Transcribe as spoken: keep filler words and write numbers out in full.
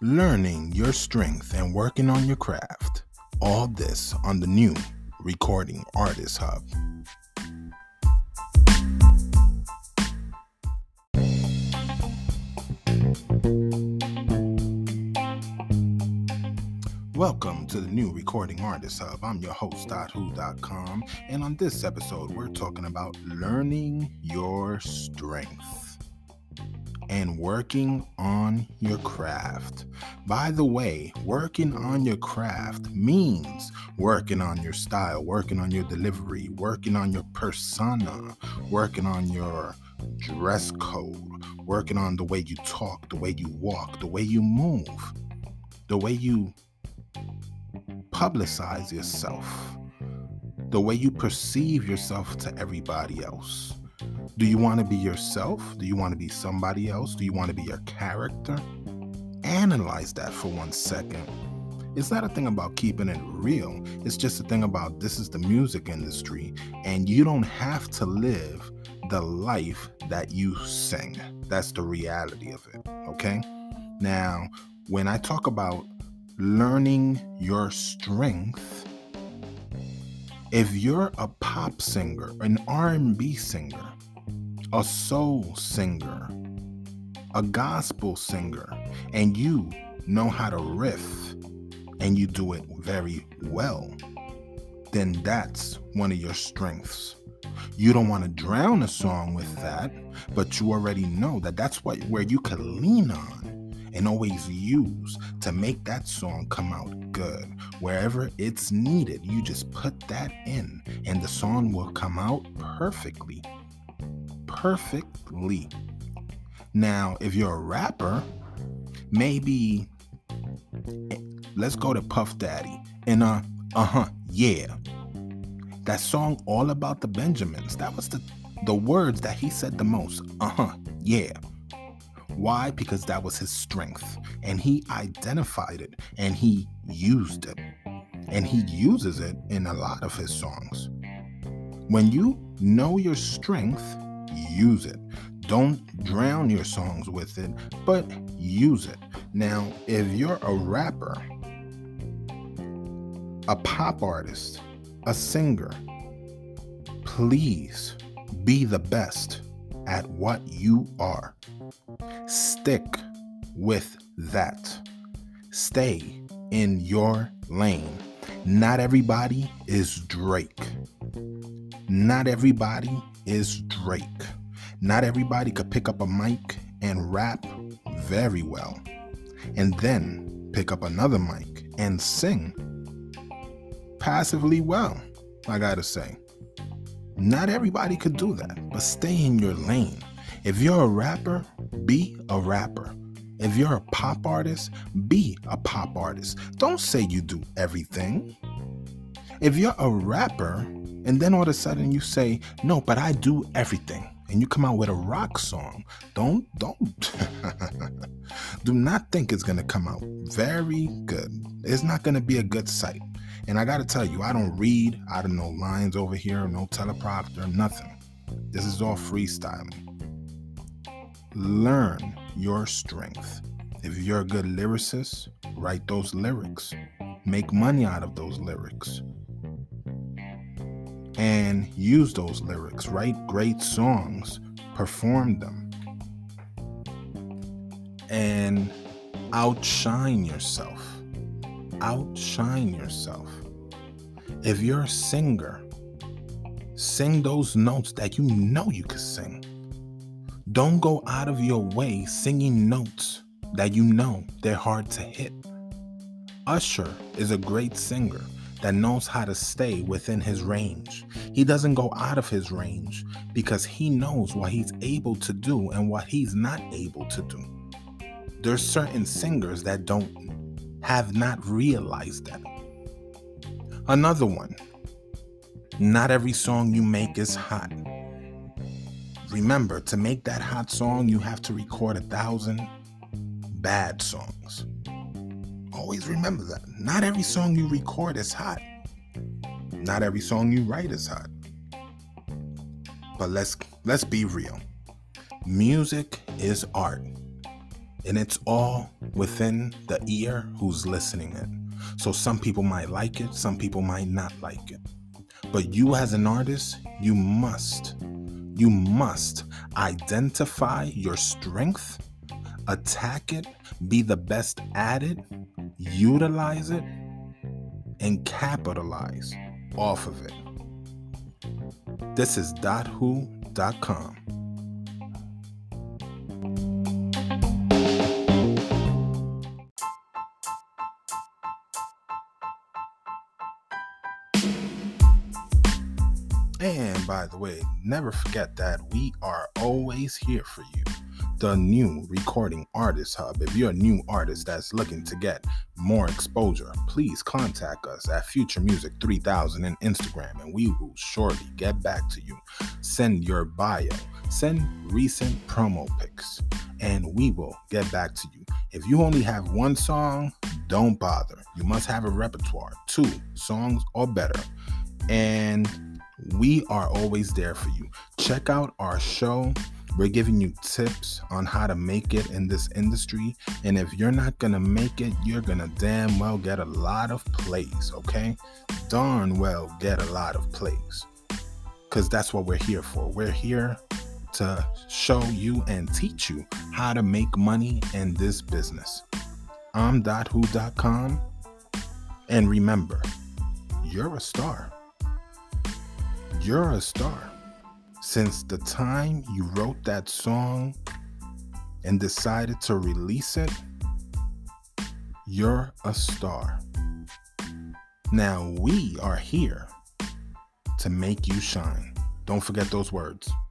learning your strength and working on your craft. All this on the new Recording Artist Hub. Welcome to the new Recording Artist Hub. I'm your host, dot who dot com, and on this episode, we're talking about learning your strength and working on your craft. By the way, working on your craft means working on your style, working on your delivery, working on your persona, working on your dress code, working on the way you talk, the way you walk, the way you move, the way you publicize yourself, the way you perceive yourself to everybody else. Do you want to be yourself? Do you want to be somebody else? Do you want to be your character? Analyze that for one second. It's not a thing about keeping it real. It's just a thing about this is the music industry, and you don't have to live the life that you sing. That's the reality of it, okay? Now, when I talk about learning your strength, if you're a pop singer, an R and B singer, a soul singer, a gospel singer, and you know how to riff and you do it very well, then that's one of your strengths. You don't want to drown a song with that, but you already know that that's what where you can lean on and always use to make that song come out good. Wherever it's needed, you just put that in and the song will come out perfectly. Perfectly. Now, if you're a rapper, maybe let's go to Puff Daddy and uh, uh-huh, yeah. That song All About the Benjamins, that was the, the words that he said the most. Uh-huh, yeah. Why? Because that was his strength, and he identified it, and he used it, and he uses it in a lot of his songs. When you know your strength, use it. Don't drown your songs with it, but use it. Now, if you're a rapper, a pop artist, a singer, please be the best at what you are. Stick with that. Stay in your lane. Not everybody is Drake. Not everybody is Drake. Not everybody could pick up a mic and rap very well, and then pick up another mic and sing passively well, I gotta say. Not everybody could do that, but stay in your lane. If you're a rapper, be a rapper. If you're a pop artist, be a pop artist. Don't say you do everything. If you're a rapper, and then all of a sudden you say, no, but I do everything, and you come out with a rock song, don't, don't, do not think it's gonna come out very good. It's not gonna be a good sight. And I gotta tell you, I don't read, I don't know lines over here, no teleprompter, nothing. This is all freestyling. Learn your strength. If you're a good lyricist, write those lyrics. Make money out of those lyrics. And use those lyrics. Write great songs. Perform them. And outshine yourself. Outshine yourself. If you're a singer, sing those notes that you know you can sing. Don't go out of your way singing notes that you know they're hard to hit. Usher is a great singer that knows how to stay within his range. He doesn't go out of his range because he knows what he's able to do and what he's not able to do. There's certain singers that don't have not realized that. Another one, not every song you make is hot. Remember, to make that hot song, you have to record a thousand bad songs. Always remember that. Not every song you record is hot. Not every song you write is hot. But let's let's be real. Music is art, and it's all within the ear who's listening in. So some people might like it, some people might not like it. But you as an artist, you must, you must identify your strength, attack it, be the best at it, utilize it, and capitalize off of it. This is dot who dot com. And by the way, never forget that we are always here for you. The new Recording Artist Hub. If you're a new artist that's looking to get more exposure, please contact us at Future Music three thousand on Instagram, and we will surely get back to you. Send your bio, send recent promo pics, and we will get back to you. If you only have one song, don't bother. You must have a repertoire, two songs or better. And we are always there for you. Check out our show. We're giving you tips on how to make it in this industry. And if you're not going to make it, you're going to damn well get a lot of plays, okay? Darn well get a lot of plays. Because that's what we're here for. We're here to show you and teach you how to make money in this business. I'm dot who dot com. And remember, you're a star. You're a star. Since the time you wrote that song and decided to release it, you're a star. Now we are here to make you shine. Don't forget those words.